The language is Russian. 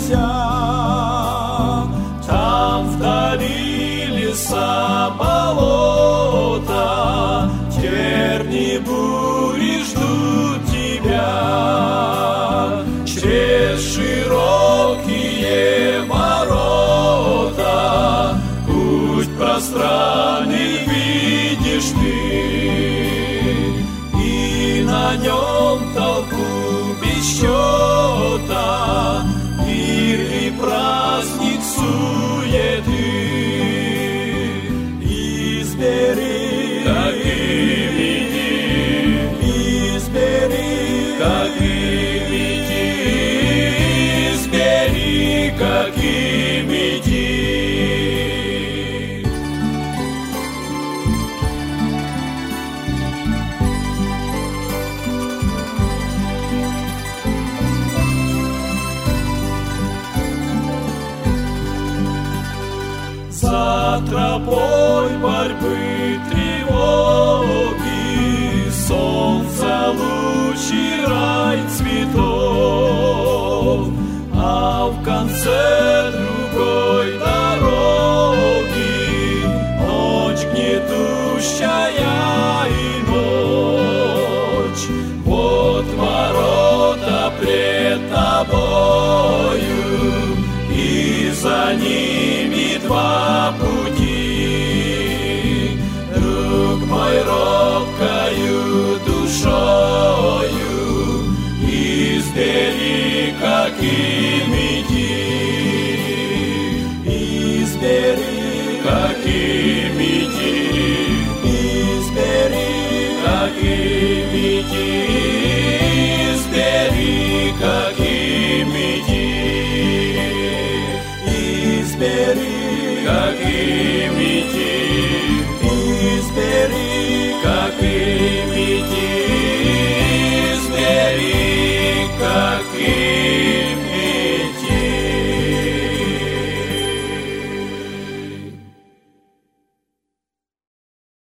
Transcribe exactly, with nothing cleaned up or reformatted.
надейся, там вдали леса, болота, терни, бури ждут тебя. Через широкие ворота путь пространный видишь ты, и на нем толпу без счета, мир и праздник суеты. Избери, как и веди, избери, как и веди, избери, как и веди. За тропой борьбы, тревоги, солнце лучи, рай цветов, а в конце другой дороги ночь гнетущая и ночь. Вот ворота пред тобою, и за ними два пути. Друг мой, робкою душою избери, как и